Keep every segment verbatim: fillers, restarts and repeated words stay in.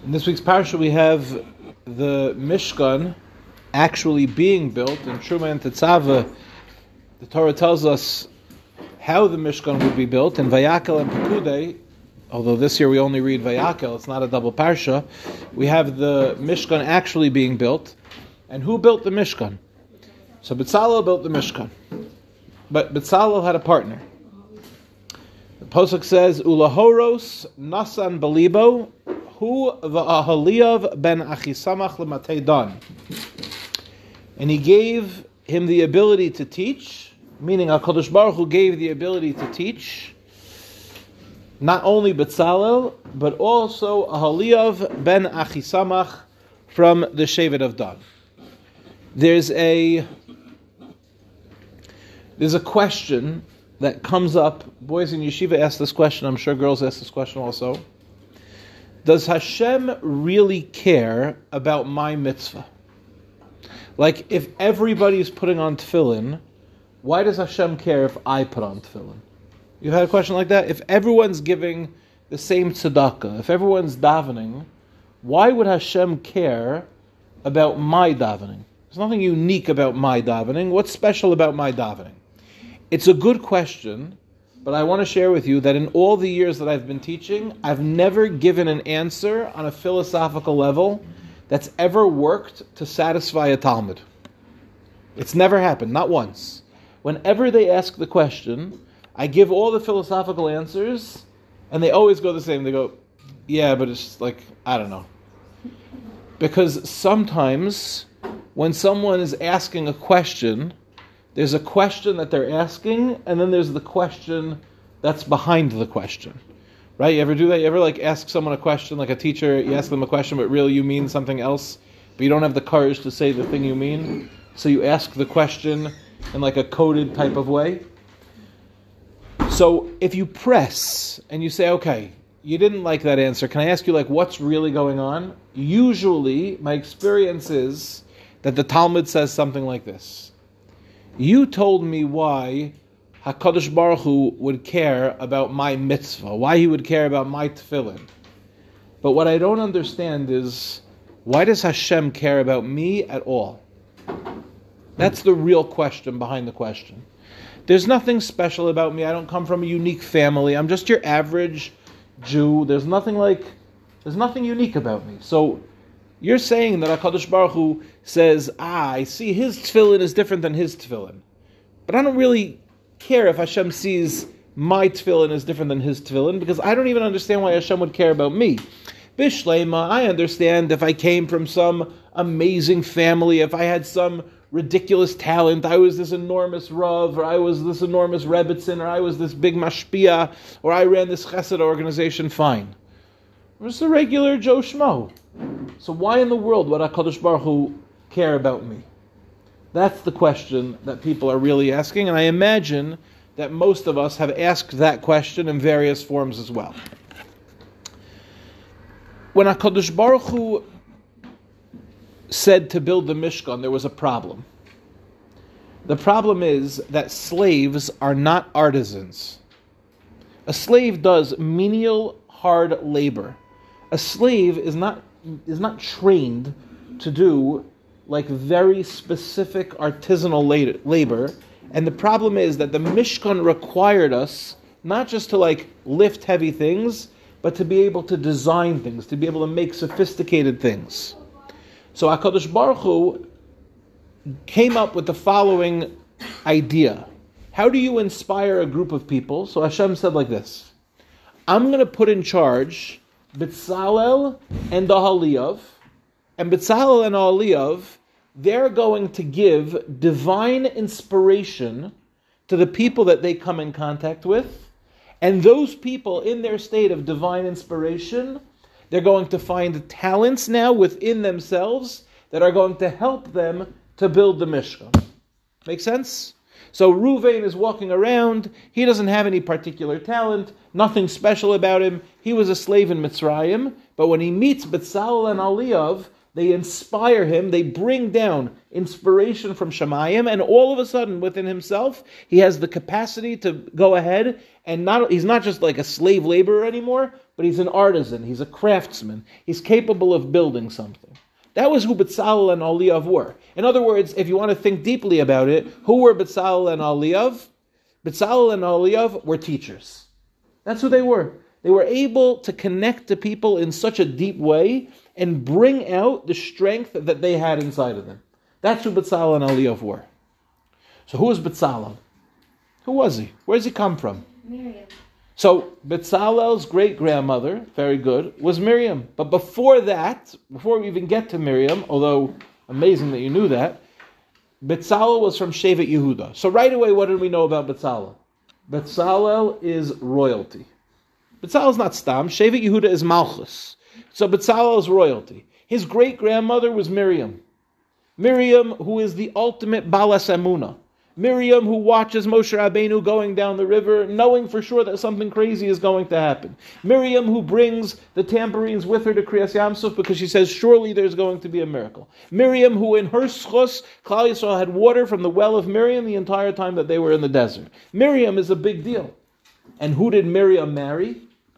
In this week's parsha, we have the Mishkan actually being built. In Truma and Tetzaveh, the Torah tells us how the Mishkan would be built. In Vayakel and Pekudei, although this year we only read Vayakel, it's not a double parsha, we have the Mishkan actually being built. And who built the Mishkan? So Betzalel built the Mishkan. But Betzalel had a partner. The Posuk says, Ulahoros nasan balibo hu v'ahaliyav ben Achisamach l'matei dan. And he gave him the ability to teach, meaning HaKadosh Baruch Hu gave the ability to teach, not only Betzalel, but also Ahaliyav ben Achisamach from the Shevet of Dan. There's a there's a question that comes up. Boys in yeshiva ask this question. I'm sure girls ask this question also. Does Hashem really care about my mitzvah? Like, if everybody's putting on tefillin, why does Hashem care if I put on tefillin? You've had a question like that? If everyone's giving the same tzedakah, if everyone's davening, why would Hashem care about my davening? There's nothing unique about my davening. What's special about my davening? It's a good question, but I want to share with you that in all the years that I've been teaching, I've never given an answer on a philosophical level that's ever worked to satisfy a Talmud. It's never happened, not once. Whenever they ask the question, I give all the philosophical answers, and they always go the same. They go, yeah, but it's like, I don't know. Because sometimes when someone is asking a question, there's a question that they're asking, and then there's the question that's behind the question. Right? You ever do that? You ever like ask someone a question, like a teacher, you ask them a question, but really you mean something else, but you don't have the courage to say the thing you mean, so you ask the question in like a coded type of way. So if you press and you say, okay, you didn't like that answer, can I ask you like what's really going on? Usually my experience is that the Talmud says something like this. You told me why HaKadosh Baruch Hu would care about my mitzvah, why he would care about my tefillin. But what I don't understand is, why does Hashem care about me at all? That's the real question behind the question. There's nothing special about me. I don't come from a unique family. I'm just your average Jew. There's nothing like, there's nothing unique about me. So you're saying that HaKadosh Baruch Hu says, ah, I see his tefillin is different than his tefillin. But I don't really care if Hashem sees my tefillin is different than his tefillin, because I don't even understand why Hashem would care about me. Bishleima, I understand if I came from some amazing family, if I had some ridiculous talent, I was this enormous Rav, or I was this enormous Rebbitzin, or I was this big Mashpia, or I ran this Chesed organization, fine. I'm just a regular Joe Schmo. So why in the world would HaKadosh Baruch Hu care about me? That's the question that people are really asking, and I imagine that most of us have asked that question in various forms as well. When HaKadosh Baruch Hu said to build the Mishkan, there was a problem. The problem is that slaves are not artisans. A slave does menial, hard labor. A slave is not is not trained to do like very specific artisanal labor, and the problem is that the Mishkan required us not just to like lift heavy things, but to be able to design things, to be able to make sophisticated things. So HaKadosh Baruch Hu came up with the following idea. How do you inspire a group of people? So Hashem said like this, I'm going to put in charge Betzalel and Ahaliyav, and Betzalel and Ahaliyav, they're going to give divine inspiration to the people that they come in contact with, and those people in their state of divine inspiration, they're going to find talents now within themselves that are going to help them to build the Mishkan. Make sense? So Ruvain is walking around, he doesn't have any particular talent, nothing special about him, he was a slave in Mitzrayim, but when he meets Betzalel and Ahaliyav, they inspire him, they bring down inspiration from Shemayim, and all of a sudden within himself, he has the capacity to go ahead, and not he's not just like a slave laborer anymore, but he's an artisan, he's a craftsman, he's capable of building something. That was who Betzalel and Aholiav were. In other words, if you want to think deeply about it, who were Betzalel and Aholiav? Betzalel and Aholiav were teachers. That's who they were. They were able to connect to people in such a deep way and bring out the strength that they had inside of them. That's who Betzalel and Aholiav were. So who was Betzalel? Who was he? Where does he come from? Miriam. So Betzalel's great-grandmother, very good, was Miriam. But before that, before we even get to Miriam, although amazing that you knew that, Betzalel was from Shevet Yehuda. So right away, what did we know about Betzalel? Betzalel is royalty. Betzalel is not Stam. Shevet Yehuda is Malchus. So Betzalel is royalty. His great-grandmother was Miriam. Miriam, who is the ultimate Balas Emunah. Miriam, who watches Moshe Rabbeinu going down the river, knowing for sure that something crazy is going to happen. Miriam, who brings the tambourines with her to Kriyas Yamsuf because she says, surely there's going to be a miracle. Miriam, who in her schus, Klal Yisrael had water from the well of Miriam the entire time that they were in the desert. Miriam is a big deal. And who did Miriam marry?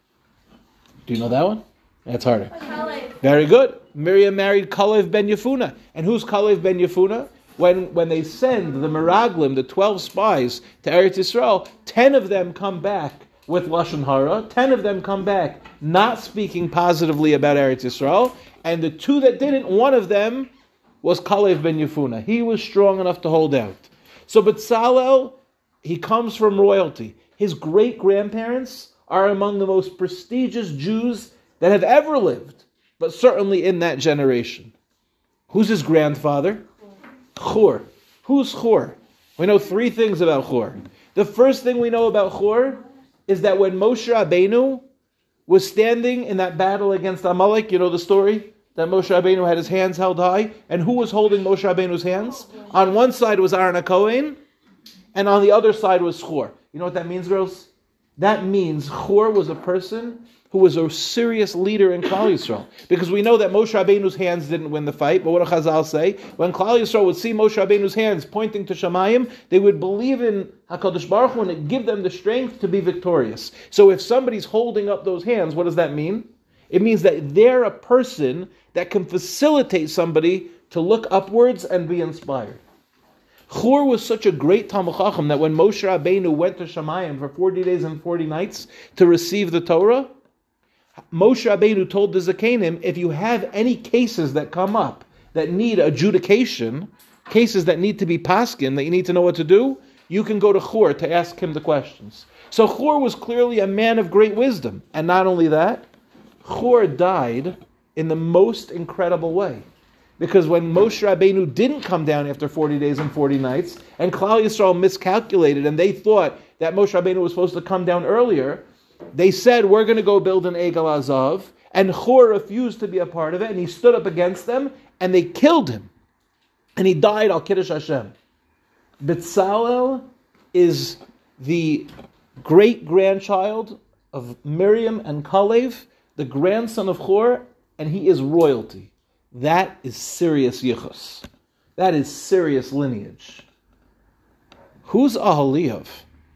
Do you know that one? That's harder. Kalev. Very good. Miriam married Kalev ben Yefuna. And who's Kalev ben Yefuna? When, when they send the Meraglim, the twelve spies, to Eretz Yisrael, ten of them come back with Lashon Hara, ten of them come back not speaking positively about Eretz Yisrael, and the two that didn't, one of them was Kalev ben Yefuna. He was strong enough to hold out. So Betzalel, he comes from royalty. His great-grandparents are among the most prestigious Jews that have ever lived, but certainly in that generation. Who's his grandfather? Chur. Who's Chur? We know three things about Chur. The first thing we know about Chur is that when Moshe Rabbeinu was standing in that battle against Amalek, you know the story? That Moshe Rabbeinu had his hands held high, and who was holding Moshe Rabbeinu's hands? On one side was Aaron HaKohen, and on the other side was Chur. You know what that means, girls? That means Chur was a person who was a serious leader in Klal Yisrael. Because we know that Moshe Rabbeinu's hands didn't win the fight, but what do Chazal say? When Klal Yisrael would see Moshe Rabbeinu's hands pointing to Shamayim, they would believe in HaKadosh Baruch Hu and it give them the strength to be victorious. So if somebody's holding up those hands, what does that mean? It means that they're a person that can facilitate somebody to look upwards and be inspired. Chur was such a great Talmid Chacham that when Moshe Rabbeinu went to Shamayim for forty days and forty nights to receive the Torah, Moshe Rabbeinu told the Zakenim, if you have any cases that come up that need adjudication, cases that need to be paskin, that you need to know what to do, you can go to Chur to ask him the questions. So Chur was clearly a man of great wisdom. And not only that, Chur died in the most incredible way. Because when Moshe Rabbeinu didn't come down after forty days and forty nights, and Klal Yisrael miscalculated, and they thought that Moshe Rabbeinu was supposed to come down earlier, they said, we're going to go build an Egel Azav, and Chur refused to be a part of it, and he stood up against them, and they killed him. And he died al Kiddush Hashem. Betzalel is the great-grandchild of Miriam and Kalev, the grandson of Chur, and he is royalty. That is serious yichus. That is serious lineage. Who's Aholiav?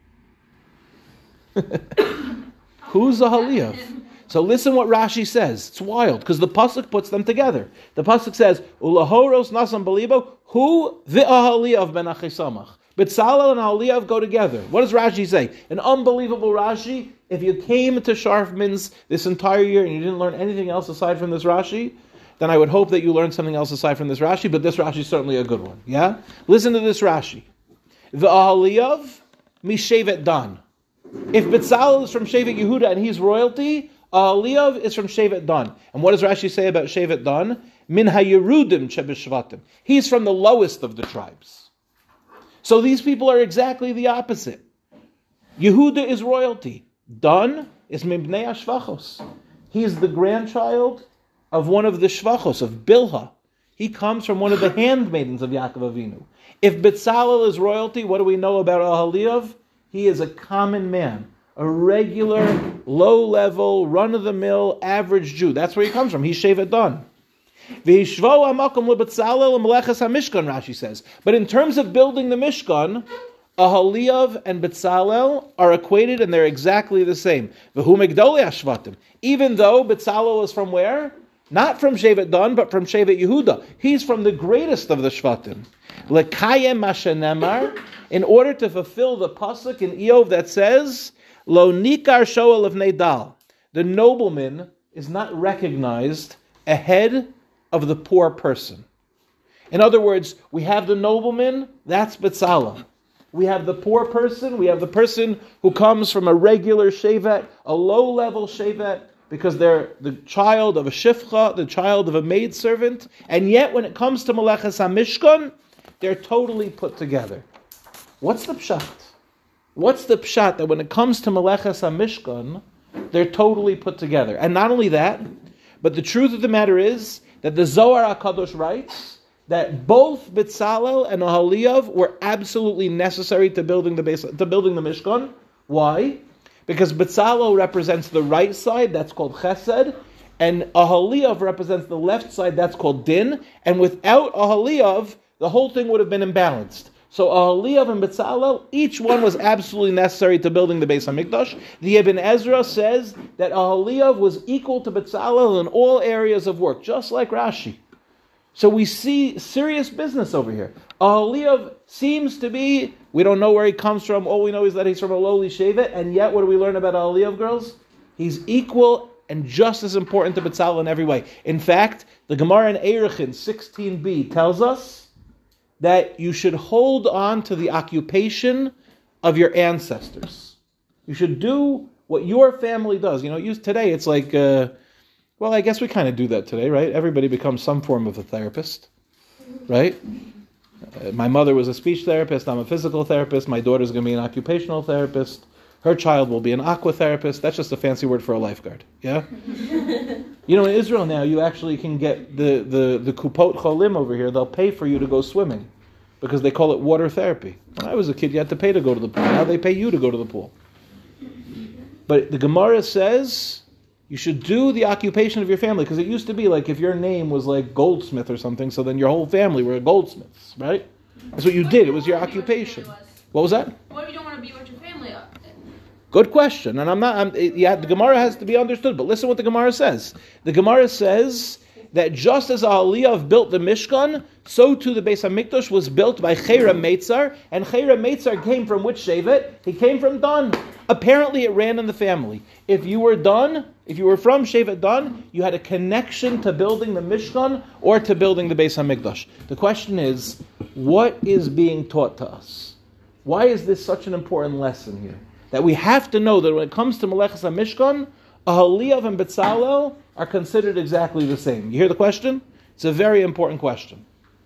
Who's Aholiav? So listen what Rashi says. It's wild, because the pasuk puts them together. The pasuk says, Ulahoros nasam balibo, hu v'Aholiav ben Achisamach. Betzalel and Aholiav go together. What does Rashi say? An unbelievable Rashi. If you came to Sharfman's this entire year and you didn't learn anything else aside from this Rashi, then I would hope that you learned something else aside from this Rashi, but this Rashi is certainly a good one. Yeah? Listen to this Rashi. V'Aholiav mishevet Dan. If Betzalel is from Shevet Yehuda and he's royalty, Aholiav is from Shevet Dan. And what does Rashi say about Shevet Dan? Min hayerudim shebeshvatim. He's from the lowest of the tribes. So these people are exactly the opposite. Yehuda is royalty. Dan is mibnei hashvachos. He is the grandchild of one of the shvachos, of Bilha. He comes from one of the handmaidens of Yaakov Avinu. If Betzalel is royalty, what do we know about Aholiav? He is a common man, a regular, low-level, run-of-the-mill, average Jew. That's where he comes from. He's Shevet Dan. Rashi says. But in terms of building the Mishkan, Aholiav and Betzalel are equated and they're exactly the same. V'hu Migdolei Hashvatim. Even though Betzalel is from where? Not from Shevet Dan, but from Shevet Yehuda. He's from the greatest of the Shvatim. Lekayem Mashenemar, in order to fulfill the pasuk in Eov that says, Lo nikar shoel of Nedal. The nobleman is not recognized ahead of the poor person. In other words, we have the nobleman, that's Betzalel. We have the poor person, we have the person who comes from a regular shevet, a low-level shevet, because they're the child of a shifcha, the child of a maidservant, and yet when it comes to Meleches HaMishkan, they're totally put together. What's the pshat? What's the pshat that when it comes to Meleches HaMishkan, they're totally put together? And not only that, but the truth of the matter is that the Zohar HaKadosh writes that both Betzalel and Aholiav were absolutely necessary to building the base, to building the Mishkan. Why? Because Betzalel represents the right side, that's called Chesed, and Aholiav represents the left side, that's called Din. And without Aholiav, the whole thing would have been imbalanced. So Aholiav and Betzalel, each one was absolutely necessary to building the Beis HaMikdash. The Ibn Ezra says that Aholiav was equal to Betzalel in all areas of work, just like Rashi. So we see serious business over here. Aholiav seems to be, we don't know where he comes from, all we know is that he's from a lowly shevet, and yet what do we learn about Aholiav, girls? He's equal and just as important to Betzalel in every way. In fact, the Gemara in Erechin sixteen b tells us that you should hold on to the occupation of your ancestors. You should do what your family does. You know, use today it's like... Uh, Well, I guess we kind of do that today, right? Everybody becomes some form of a therapist, right? Uh, my mother was a speech therapist. I'm a physical therapist. My daughter's going to be an occupational therapist. Her child will be an aqua therapist. That's just a fancy word for a lifeguard, yeah? You know, in Israel now, you actually can get the, the, the kupot cholim over here. They'll pay for you to go swimming because they call it water therapy. When I was a kid, you had to pay to go to the pool. Now they pay you to go to the pool. But the Gemara says... you should do the occupation of your family, because it used to be like if your name was like Goldsmith or something, so then your whole family were goldsmiths, right? That's what you did. It was your occupation. What was that? What if you don't want to be with your family? Good question. And I'm not, I'm, yeah, the Gemara has to be understood, but listen what the Gemara says. The Gemara says that just as Aholiav built the Mishkan, so too the Beis HaMikdash was built by Chera Meitzar, and Chera Meitzar came from which Shevet? He came from Dan. Apparently it ran in the family. If you were Dan, if you were from Shevet Dan, you had a connection to building the Mishkan or to building the Beis HaMikdash. The question is, what is being taught to us? Why is this such an important lesson here? That we have to know that when it comes to Meleches HaMishkan, Aholiav and Betzalel are considered exactly the same. You hear the question? It's a very important question.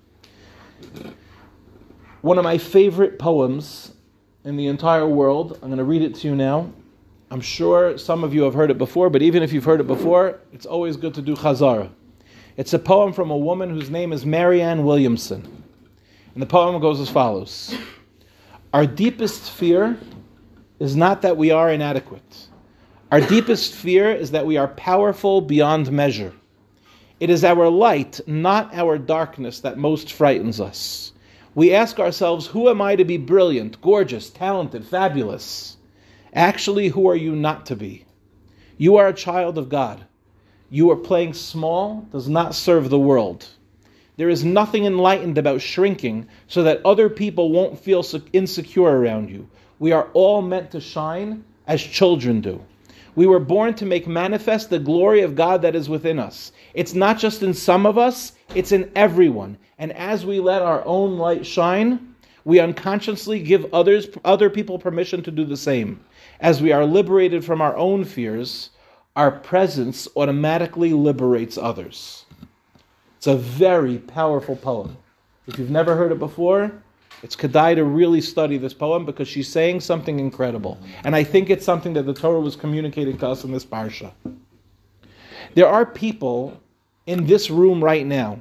One of my favorite poems in the entire world, I'm going to read it to you now. I'm sure some of you have heard it before, but even if you've heard it before, it's always good to do chazara. It's a poem from a woman whose name is Marianne Williamson. And the poem goes as follows. Our deepest fear is not that we are inadequate. Our deepest fear is that we are powerful beyond measure. It is our light, not our darkness, that most frightens us. We ask ourselves, who am I to be brilliant, gorgeous, talented, fabulous? Actually, who are you not to be? You are a child of God. You are playing small does not serve the world. There is nothing enlightened about shrinking so that other people won't feel insecure around you. We are all meant to shine as children do. We were born to make manifest the glory of God that is within us. It's not just in some of us, it's in everyone. And as we let our own light shine, we unconsciously give others, other people permission to do the same. As we are liberated from our own fears, our presence automatically liberates others. It's a very powerful poem. If you've never heard it before, it's kedai to really study this poem because she's saying something incredible. And I think it's something that the Torah was communicating to us in this parsha. There are people in this room right now.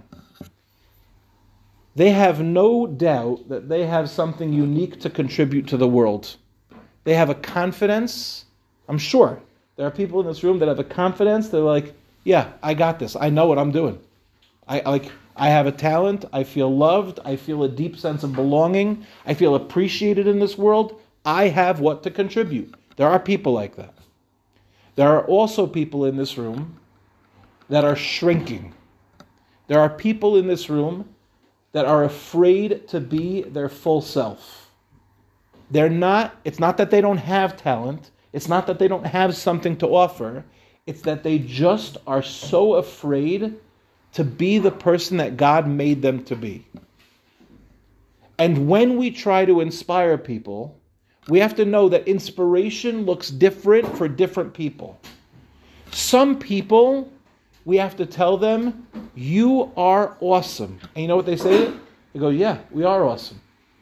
They have no doubt that they have something unique to contribute to the world. They have a confidence. I'm sure there are people in this room that have a confidence. They're like, yeah, I got this. I know what I'm doing. I like I have a talent, I feel loved, I feel a deep sense of belonging, I feel appreciated in this world. I have what to contribute. There are people like that. There are also people in this room that are shrinking. There are people in this room that are afraid to be their full self. They're not, it's not that they don't have talent, it's not that they don't have something to offer, it's that they just are so afraid to be the person that God made them to be. And when we try to inspire people, we have to know that inspiration looks different for different people. Some people, we have to tell them, you are awesome. And you know what they say? They go, yeah, we are awesome.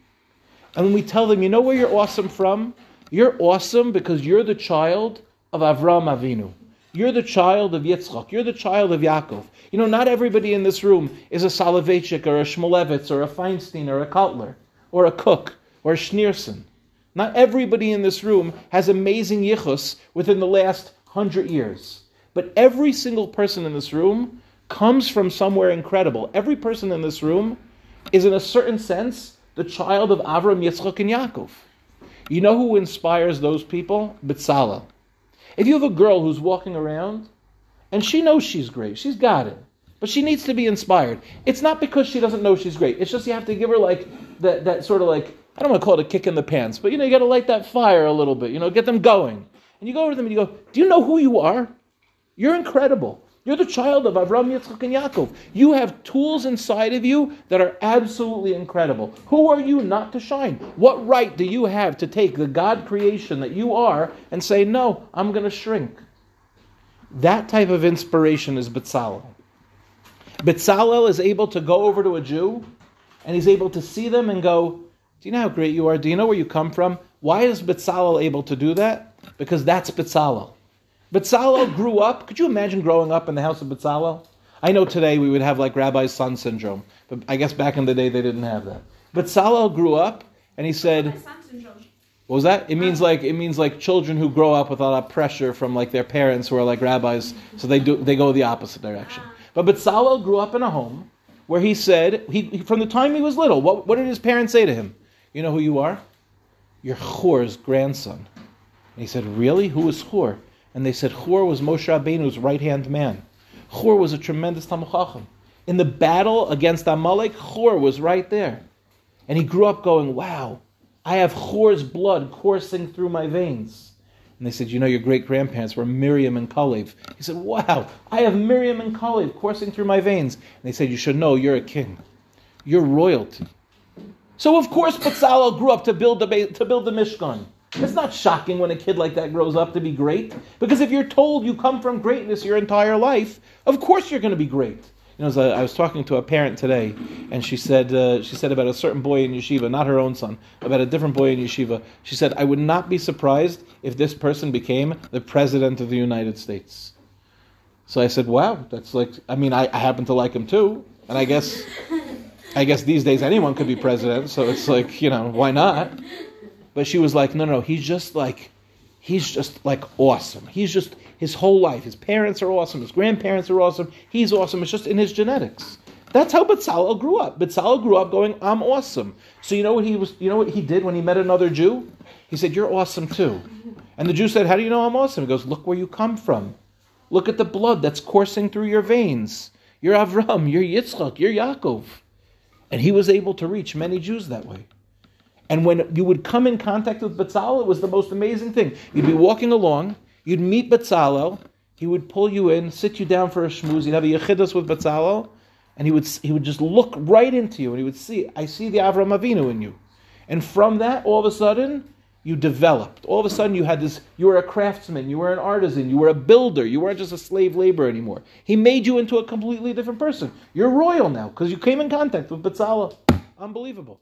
And when we tell them, you know where you're awesome from? You're awesome because you're the child of Avraham Avinu. You're the child of Yitzchak. You're the child of Yaakov. You know, not everybody in this room is a Soloveitchik or a Shmulevitz or a Feinstein or a Kotler or a Cook or a Schneerson. Not everybody in this room has amazing yichus within the last hundred years. But every single person in this room comes from somewhere incredible. Every person in this room is, in a certain sense, the child of Avram, Yitzchak, and Yaakov. You know who inspires those people? Betzalel. If you have a girl who's walking around, and she knows she's great, she's got it, but she needs to be inspired. It's not because she doesn't know she's great. It's just you have to give her like that, that sort of like, I don't want to call it a kick in the pants, but you know, you got to light that fire a little bit, you know, get them going. And you go over to them and you go, do you know who you are? You're incredible. You're the child of Avraham, Yitzchak, and Yaakov. You have tools inside of you that are absolutely incredible. Who are you not to shine? What right do you have to take the God creation that you are and say, no, I'm going to shrink? That type of inspiration is Betzalel. Betzalel is able to go over to a Jew and he's able to see them and go, do you know how great you are? Do you know where you come from? Why is Betzalel able to do that? Because that's Betzalel. Betzalel grew up. Could you imagine growing up in the house of Betzalel? I know today we would have like Rabbi's son syndrome, but I guess back in the day they didn't have that. Betzalel grew up and he said, what was that? It means like it means like children who grow up with a lot of pressure from like their parents who are like rabbis, so they do they go the opposite direction. But Betzalel grew up in a home where he said, he from the time he was little, what, what did his parents say to him? You know who you are? You're Chor's grandson. And he said, really? Who is Chor? And they said, Chor was Moshe Rabbeinu's right-hand man. Chor was a tremendous Talmid Chacham. In the battle against Amalek, Chor was right there. And he grew up going, wow, I have Chor's blood coursing through my veins. And they said, you know, your great-grandparents were Miriam and Kalev. He said, wow, I have Miriam and Kalev coursing through my veins. And they said, you should know, you're a king. You're royalty. So of course Betzalel grew up to build the, to build the Mishkan. It's not shocking when a kid like that grows up to be great. Because if you're told you come from greatness your entire life, of course you're going to be great. You know, I was talking to a parent today, and she said uh, she said about a certain boy in yeshiva, not her own son, about a different boy in yeshiva. She said, I would not be surprised if this person became the president of the United States. So I said, wow, that's like, I mean, I, I happen to like him too, and I guess, I guess these days anyone could be president, so it's like, you know, why not? But she was like, no, no, he's just like, he's just like awesome. He's just, his whole life, his parents are awesome, his grandparents are awesome, he's awesome, it's just in his genetics. That's how Betzalel grew up. Betzalel grew up going, I'm awesome. So you know what he was, you know what he did when he met another Jew? He said, you're awesome too. And the Jew said, how do you know I'm awesome? He goes, look where you come from. Look at the blood that's coursing through your veins. You're Avram, you're Yitzchak, you're Yaakov. And he was able to reach many Jews that way. And when you would come in contact with Betzalel, it was the most amazing thing. You'd be walking along, you'd meet Betzalel, he would pull you in, sit you down for a shmooze, you'd have a yechidus with Betzalel, and he would he would just look right into you, and he would see, I see the Avraham Avinu in you. And from that, all of a sudden, you developed. All of a sudden, you had this, you were a craftsman, you were an artisan, you were a builder, you weren't just a slave laborer anymore. He made you into a completely different person. You're royal now, because you came in contact with Betzalel. Unbelievable.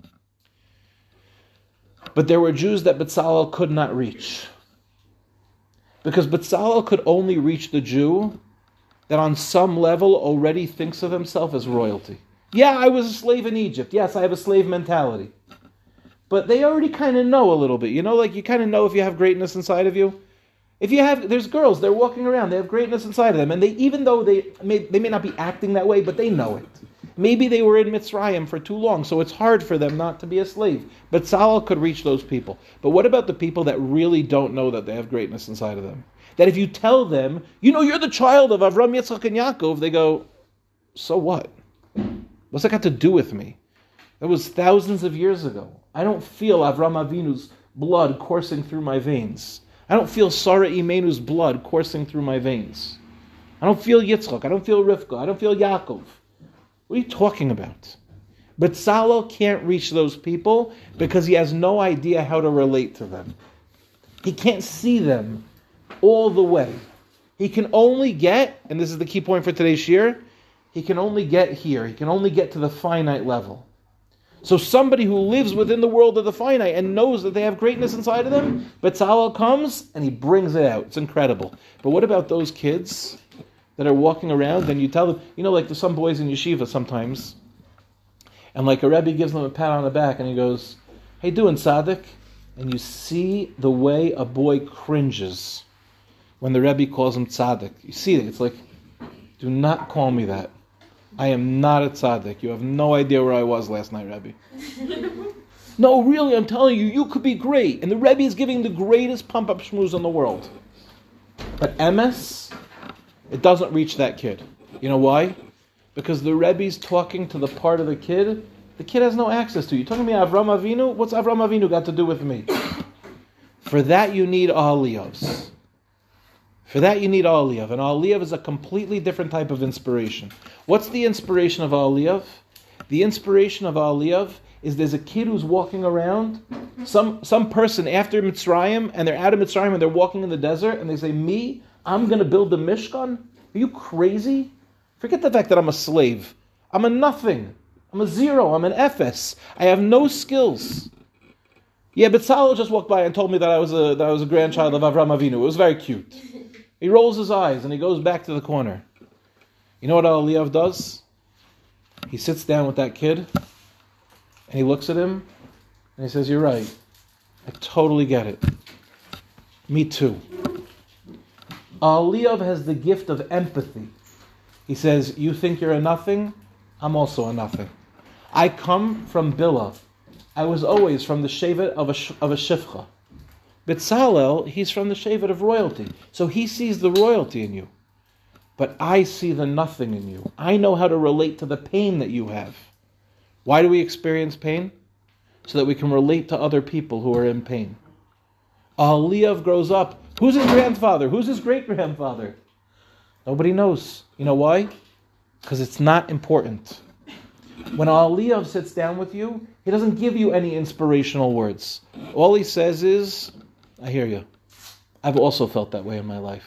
But there were Jews that Betzalel could not reach. Because Betzalel could only reach the Jew that on some level already thinks of himself as royalty. Yeah, I was a slave in Egypt. Yes, I have a slave mentality. But they already kind of know a little bit. You know, like you kind of know if you have greatness inside of you. If you have, there's girls, they're walking around, they have greatness inside of them, and they, even though they may, they may not be acting that way, but they know it. Maybe they were in Mitzrayim for too long, so it's hard for them not to be a slave. But Betzalel could reach those people. But what about the people that really don't know that they have greatness inside of them? That if you tell them, you know, you're the child of Avram, Yitzchak, and Yaakov, they go, so what? What's that got to do with me? That was thousands of years ago. I don't feel Avram Avinu's blood coursing through my veins. I don't feel Sarah Imenu's blood coursing through my veins. I don't feel Yitzchak. I don't feel Rivka. I don't feel Yaakov. What are you talking about? But Betzalel can't reach those people because he has no idea how to relate to them. He can't see them all the way. He can only get, and this is the key point for today's shir, he can only get here. He can only get to the finite level. So somebody who lives within the world of the finite and knows that they have greatness inside of them, Betzalel comes and he brings it out. It's incredible. But what about those kids that are walking around and you tell them, you know, like there's some boys in yeshiva sometimes, and like a Rebbe gives them a pat on the back and he goes, "Hey, doing tzaddik?" And you see the way a boy cringes when the Rebbe calls him tzaddik. You see it. It's like, do not call me that. I am not a tzaddik. You have no idea where I was last night, Rebbe. No, really, I'm telling you, you could be great. And the Rebbe is giving the greatest pump-up shmooze in the world. But emes, it doesn't reach that kid. You know why? Because the Rebbe's talking to the part of the kid the kid has no access to. You're talking to me Avram Avinu? What's Avram Avinu got to do with me? For that you need aliyahs. For that you need aliyah. And aliyah is a completely different type of inspiration. What's the inspiration of aliyah? The inspiration of aliyah is there's a kid who's walking around, some some person after Mitzrayim, and they're out of Mitzrayim and they're walking in the desert, and they say, me, I'm going to build the Mishkan? Are you crazy? Forget the fact that I'm a slave. I'm a nothing. I'm a zero. I'm an Ephes. I have no skills. Yeah, but Betzalel just walked by and told me that I was a that I was a grandchild of Avram Avinu. It was very cute. He rolls his eyes and he goes back to the corner. You know what Eliyav does? He sits down with that kid and he looks at him and he says, "You're right. I totally get it. Me too." Eliyav has the gift of empathy. He says, "You think you're a nothing? I'm also a nothing. I come from Bilah. I was always from the shevet of a, of a shifcha. Betzalel, he's from the shevet of royalty. So he sees the royalty in you. But I see the nothing in you. I know how to relate to the pain that you have." Why do we experience pain? So that we can relate to other people who are in pain. Eliyav grows up. Who's his grandfather? Who's his great-grandfather? Nobody knows. You know why? Because it's not important. When Eliyav sits down with you, he doesn't give you any inspirational words. All he says is, "I hear you. I've also felt that way in my life."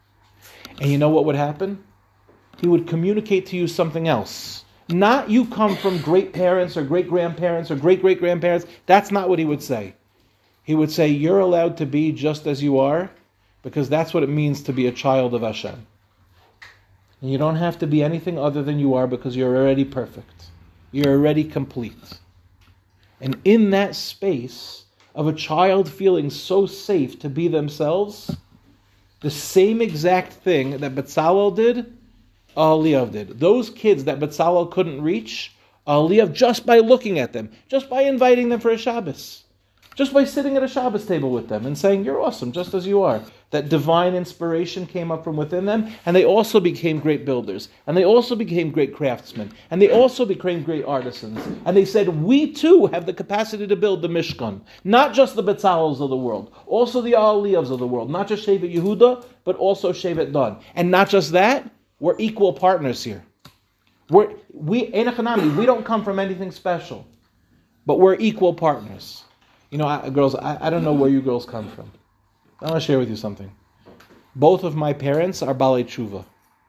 And you know what would happen? He would communicate to you something else. Not you come from great parents or great grandparents or great great grandparents. That's not what he would say. He would say, you're allowed to be just as you are, because that's what it means to be a child of Hashem. And you don't have to be anything other than you are, because you're already perfect. You're already complete. And in that space of a child feeling so safe to be themselves, the same exact thing that Betzalel did, Eliyav did. Those kids that Betzalel couldn't reach, Eliyav, just by looking at them, just by inviting them for a Shabbos, just by sitting at a Shabbos table with them and saying, you're awesome just as you are. That divine inspiration came up from within them, and they also became great builders, and they also became great craftsmen, and they also became great artisans. And they said, we too have the capacity to build the Mishkan. Not just the Betzalels of the world, also the Aliyavs of the world. Not just Shevet Yehuda, but also Shevet Dan. And not just that, we're equal partners here. We're, we, Enochanami, we don't come from anything special, but we're equal partners. You know, I, girls, I, I don't know where you girls come from. I want to share with you something. Both of my parents are Balei Tshuva.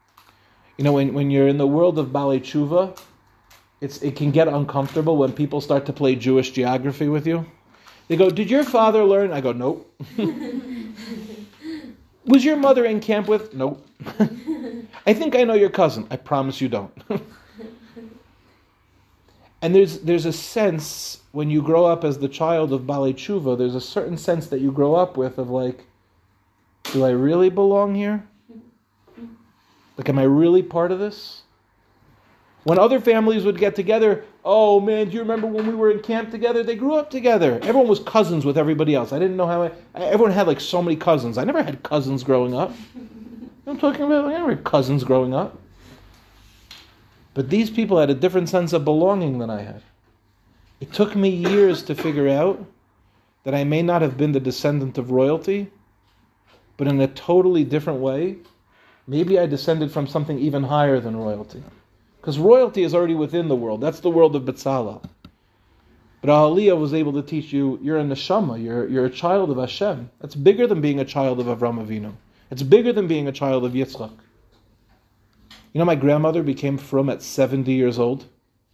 You know, when, when you're in the world of Balei Tshuva, it's, it can get uncomfortable when people start to play Jewish geography with you. They go, did your father learn? I go, nope. Was your mother in camp with? Nope. I think I know your cousin. I promise you don't. And there's there's a sense, when you grow up as the child of Balei Tshuva, there's a certain sense that you grow up with of like, Do I really belong here? Like, am I really part of this? When other families would get together, oh man, do you remember when we were in camp together? They grew up together. Everyone was cousins with everybody else. I didn't know how I, everyone had like so many cousins. I never had cousins growing up. You know what I'm talking about? I never had cousins growing up. But these people had a different sense of belonging than I had. It took me years to figure out that I may not have been the descendant of royalty, but in a totally different way, maybe I descended from something even higher than royalty. Because royalty is already within the world. That's the world of Betzalel. But Aliyah was able to teach you, you're a neshama, you're, you're a child of Hashem. That's bigger than being a child of Avram Avinu. It's bigger than being a child of Yitzchak. You know, my grandmother became frum at seventy years old.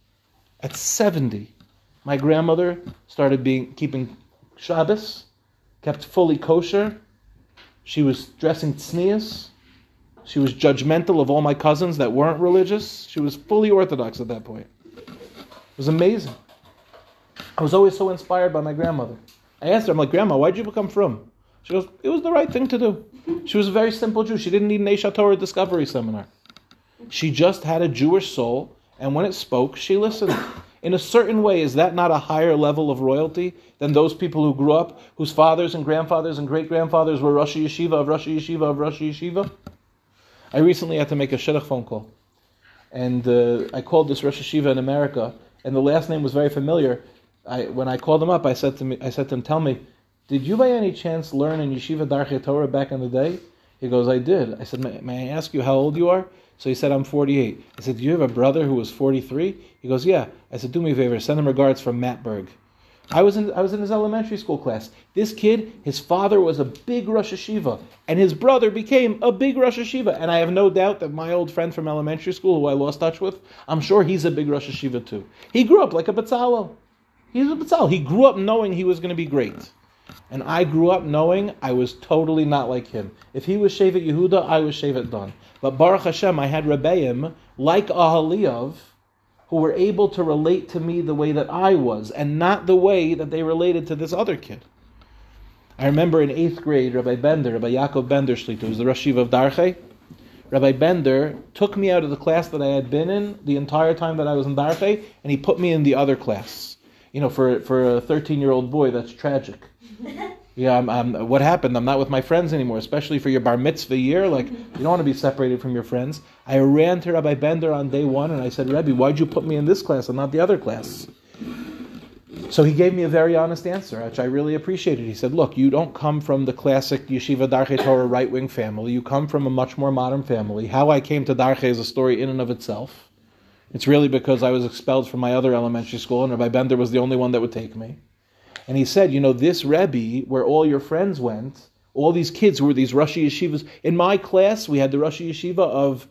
At seventy. My grandmother started being keeping Shabbos, kept fully kosher. She was dressing tznius. She was judgmental of all my cousins that weren't religious. She was fully Orthodox at that point. It was amazing. I was always so inspired by my grandmother. I asked her, I'm like, Grandma, why'd you become frum? She goes, it was the right thing to do. She was a very simple Jew. She didn't need an Eish Torah Discovery Seminar. She just had a Jewish soul, and when it spoke, she listened. In a certain way, is that not a higher level of royalty than those people who grew up, whose fathers and grandfathers and great-grandfathers were Rosh Yeshiva of Rosh Yeshiva of Rosh Yeshiva? I recently had to make a shidduch phone call. And uh, I called this Rosh Yeshiva in America, and the last name was very familiar. I, when I called him up, I said to me, I said to him, tell me, did you by any chance learn in Yeshiva Darchei Torah back in the day? He goes, I did. I said, may, may I ask you how old you are? So he said, I'm forty-eight. I said, do you have a brother who was forty-three? He goes, yeah. I said, do me a favor, send him regards from Matt Berg. I was in I was in his elementary school class. This kid, his father was a big Rosh Yeshiva, and his brother became a big Rosh Yeshiva. And I have no doubt that my old friend from elementary school, who I lost touch with, I'm sure he's a big Rosh Yeshiva too. He grew up like a Betzalel. He's a Betzalel. He grew up knowing he was going to be great. And I grew up knowing I was totally not like him. If he was Shevet Yehuda, I was Shevet Dan. But Baruch Hashem, I had Rebbeim, like Ahaliyav, who were able to relate to me the way that I was, and not the way that they related to this other kid. I remember in eighth grade, Rabbi Bender, Rabbi Yaakov Bender Shlita, who was the Rosh Yeshiva of Darchei, Rabbi Bender took me out of the class that I had been in the entire time that I was in Darchei, and he put me in the other class. You know, for for a thirteen-year-old boy, that's tragic. Yeah, I'm, I'm, what happened? I'm not with my friends anymore, especially for your bar mitzvah year. Like, you don't want to be separated from your friends. I ran to Rabbi Bender on day one, and I said, Rebbe, why'd you put me in this class and not the other class? So he gave me a very honest answer, which I really appreciated. He said, look, you don't come from the classic Yeshiva Darchei Torah right-wing family. You come from a much more modern family. How I came to Darchei is a story in and of itself. It's really because I was expelled from my other elementary school, and Rabbi Bender was the only one that would take me. And he said, you know, this Rebbe, where all your friends went, all these kids who were these Rosh Yeshivas, in my class, we had the Rosh Yeshiva of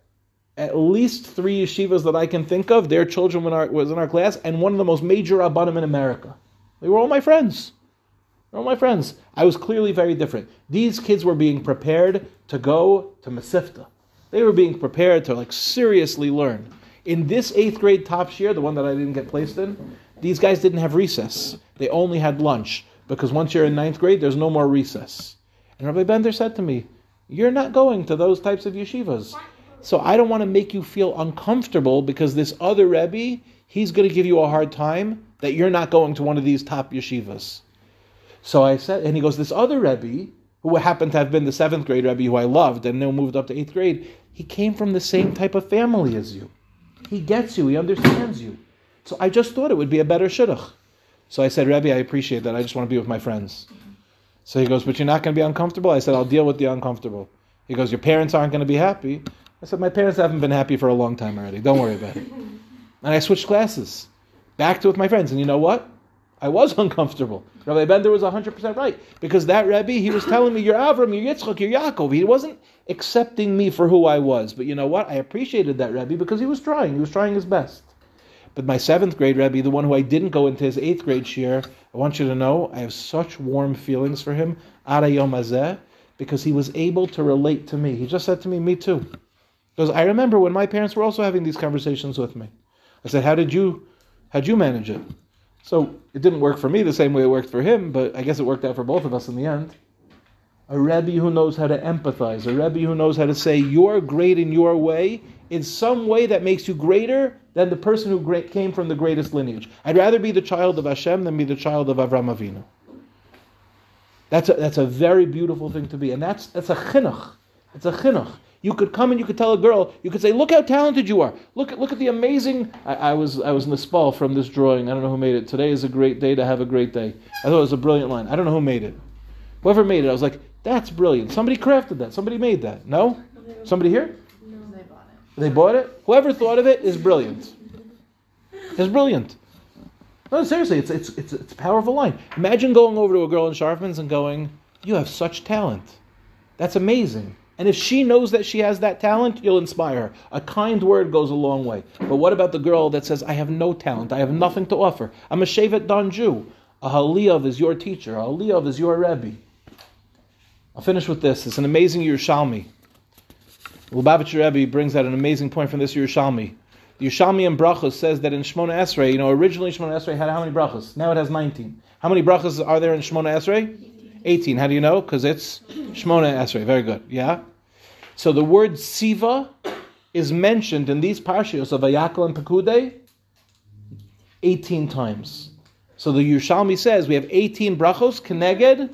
at least three yeshivas that I can think of. Their children were in our, was in our class, and one of the most major Rabbanim in America. They were all my friends. They were all my friends. I was clearly very different. These kids were being prepared to go to Masifta. They were being prepared to like seriously learn. In this eighth grade top year, the one that I didn't get placed in, these guys didn't have recess. They only had lunch, because once you're in ninth grade, there's no more recess. And Rabbi Bender said to me, you're not going to those types of yeshivas. So I don't want to make you feel uncomfortable because this other Rebbe, he's going to give you a hard time that you're not going to one of these top yeshivas. So I said, and he goes, this other Rebbe, who happened to have been the seventh grade Rebbe who I loved and now moved up to eighth grade, he came from the same type of family as you. He gets you, he understands you. So I just thought it would be a better shidduch. So I said, Rebbe, I appreciate that. I just want to be with my friends. So he goes, but you're not going to be uncomfortable? I said, I'll deal with the uncomfortable. He goes, your parents aren't going to be happy? I said, my parents haven't been happy for a long time already. Don't worry about it. And I switched classes. Back to with my friends. And you know what? I was uncomfortable. Rabbi Bender was one hundred percent right. Because that Rebbe, he was telling me, you're Avram, you're Yitzchak, you're Yaakov. He wasn't accepting me for who I was. But you know what? I appreciated that Rebbe because he was trying. He was trying his best. But my seventh grade Rebbe, the one who I didn't go into his eighth grade shir, I want you to know, I have such warm feelings for him, Ara Yom Hazeh, because he was able to relate to me. He just said to me, me too. Because I remember when my parents were also having these conversations with me. I said, how did you, how'd you manage it? So it didn't work for me the same way it worked for him, but I guess it worked out for both of us in the end. A Rebbe who knows how to empathize, a Rebbe who knows how to say, you're great in your way, in some way that makes you greater than the person who great, came from the greatest lineage. I'd rather be the child of Hashem than be the child of Avraham Avinu. That's a, that's a very beautiful thing to be. And that's that's a chinuch. It's a chinuch. You could come and you could tell a girl, you could say, look how talented you are. Look at look at the amazing... I, I was I was nispal from this drawing. I don't know who made it. Today is a great day to have a great day. I thought it was a brilliant line. I don't know who made it. Whoever made it, I was like, that's brilliant. Somebody crafted that. Somebody made that. No? Somebody here? No, they bought it. They bought it? Whoever thought of it is brilliant. It's brilliant. No, seriously, it's it's it's it's a powerful line. Imagine going over to a girl in Sharfman's and going, you have such talent. That's amazing. And if she knows that she has that talent, you'll inspire her. A kind word goes a long way. But what about the girl that says, I have no talent, I have nothing to offer. I'm a Shevet Dan Jew. A Haliyav is your teacher. A Haliyav is your Rebbe. I'll finish with this. It's an amazing Yerushalmi. Lubavitcher Rebbe brings out an amazing point from this Yerushalmi. The Yerushalmi in Brachos says that in Shmona Esrei, you know, originally Shmona Esrei had how many brachos? Now it has nineteen. How many brachos are there in Shmona Esrei? eighteen. How do you know? Because it's Shmona Esrei. Very good. Yeah? So the word Siva is mentioned in these parshios of Vayakal and Pekudei eighteen times. So the Yerushalmi says we have eighteen brachos, Keneged.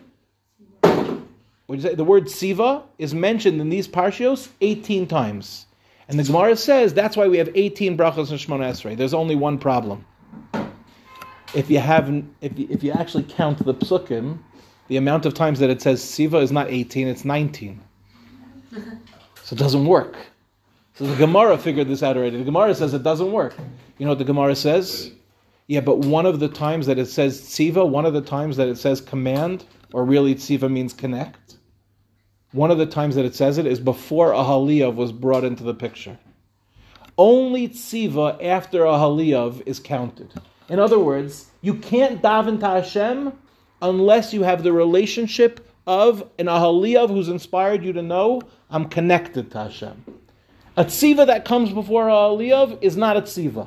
What do you say? The word Siva is mentioned in these parshios eighteen times. And the Gemara says that's why we have eighteen brachos in Shmona Esrei. There's only one problem. If you haven't, if you, if you actually count the psukim, the amount of times that it says Siva is not eighteen, it's nineteen. So it doesn't work. So the Gemara figured this out already. The Gemara says it doesn't work. You know what the Gemara says? Yeah, but one of the times that it says Tziva, one of the times that it says command, or really Tziva means connect, one of the times that it says it is before a Haliyav was brought into the picture. Only Tziva after a Haliyav is counted. In other words, you can't daven to Hashem unless you have the relationship of an Ahaliyav who's inspired you to know, I'm connected to Hashem. A tziva that comes before a Ahaliyav is not a tziva.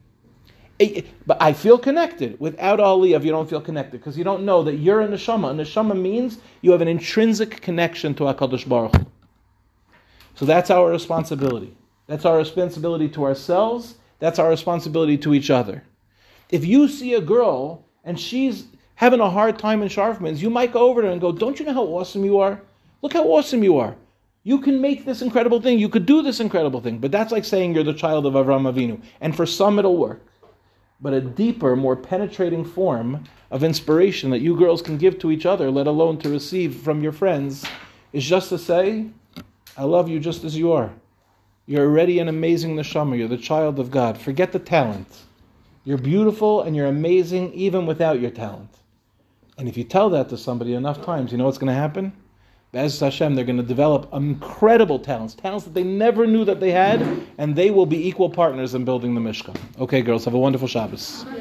But I feel connected. Without a Ahaliyav, you don't feel connected because you don't know that you're a neshama. A neshama means you have an intrinsic connection to HaKadosh Baruch Hu. So that's our responsibility. That's our responsibility to ourselves. That's our responsibility to each other. If you see a girl and she's having a hard time in Sharfman's, you might go over to her and go, don't you know how awesome you are? Look how awesome you are. You can make this incredible thing. You could do this incredible thing. But that's like saying you're the child of Avraham Avinu. And for some it'll work. But a deeper, more penetrating form of inspiration that you girls can give to each other, let alone to receive from your friends, is just to say, I love you just as you are. You're already an amazing neshama. You're the child of God. Forget the talent. You're beautiful and you're amazing even without your talent. And if you tell that to somebody enough times, you know what's going to happen? Be'ez Hashem, they're going to develop incredible talents, talents that they never knew that they had, and they will be equal partners in building the Mishkan. Okay, girls, have a wonderful Shabbos.